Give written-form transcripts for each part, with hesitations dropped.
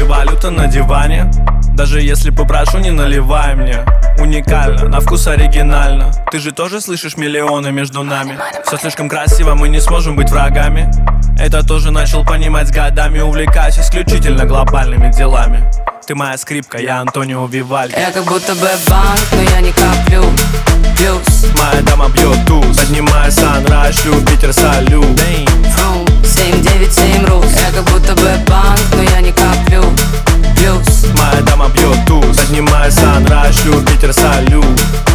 Новые валюты на диване. Даже если попрошу, не наливай мне. Уникально, на вкус оригинально. Ты же тоже слышишь миллионы между нами. Все слишком красиво, мы не сможем быть врагами. Это тоже начал понимать с годами. Увлекаюсь исключительно глобальными делами. Ты моя скрипка, я Антонио Вивальди. Я как будто бы банк, но я не коплю. Плюс моя дама бьет туз. Поднимаю санрайз, шлю Питер, салют. 797 рус. Я как будто бы банк, но я не коплю. Плюс моя дама бьет туз. Поднимаю санрайз, шлю Питер, салют.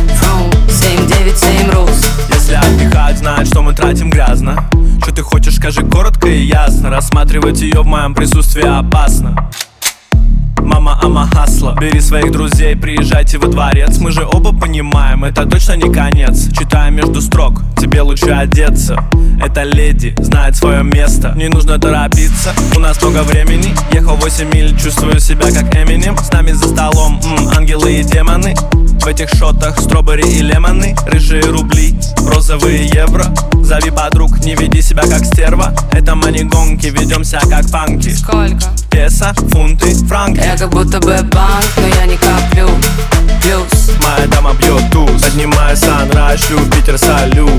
797 рус. Если отдыхать, знать, что мы тратим грязно. Что ты хочешь, скажи коротко и ясно. Рассматривать ее в моем присутствии опасно. Мама, ама, хасла. Бери своих друзей, приезжайте во дворец. Мы же оба понимаем, это точно не конец. Читаю между строк, тебе лучше одеться. Эта леди знает свое место. Не нужно торопиться, у нас много времени. Ехал 8 миль, чувствую себя как Эминем. С нами за столом ангелы и демоны. В этих шотах стробери и лемоны. Рыжие рубли, розовые евро. Зови подруг, не веди себя как стерва. Это мани-гонки, ведемся как панки. Сколько? Песо, фунты, франки. Я как будто бы банк, но я не коплю. Плюс моя дама бьет туз. Поднимаю санрайз, шлю Питер, салют.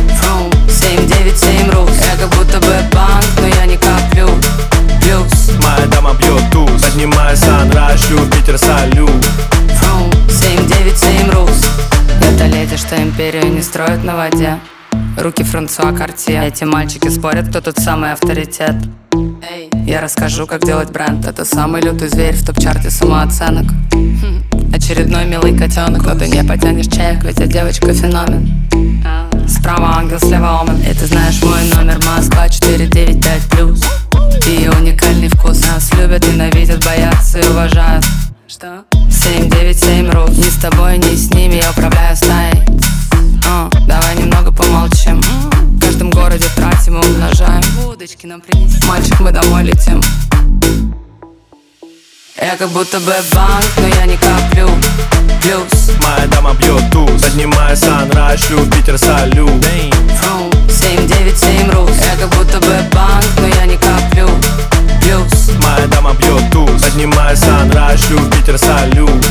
797 рус. Я как будто бы банк, но я не коплю. Плюс моя дама бьет туз. Поднимаю санрайз, шлю Питер, салют. 797 рус. Это леди, что империю не строят на воде. Руки Франсуа Картье. Эти мальчики спорят, кто тут самый авторитет. Я расскажу, как делать бренд. Это самый лютый зверь в топ-чарте самооценок. Очередной милый котенок, но ты не потянешь чек, ведь я девочка феномен. Справа ангел, слева омен. И ты знаешь мой номер, Москва 495+. И уникальный вкус. Нас любят, ненавидят, боятся и уважают. Что? 797 рус. Ни с тобой, ни с ними, я управляю стаей. Давай немного помолчим. В каждом городе тратим и умножаем. Удочки нам принеси. Мальчик, мы домой летим. Я как будто бы банк, но я не коплю. Плюс моя дама бьет туз. Поднимаю санрайз, шлю Питер, салют. 797 рус. Я как будто бы банк, но я не коплю. Плюс моя дама бьет туз. Поднимаю санрайз, шлю Питер, салют.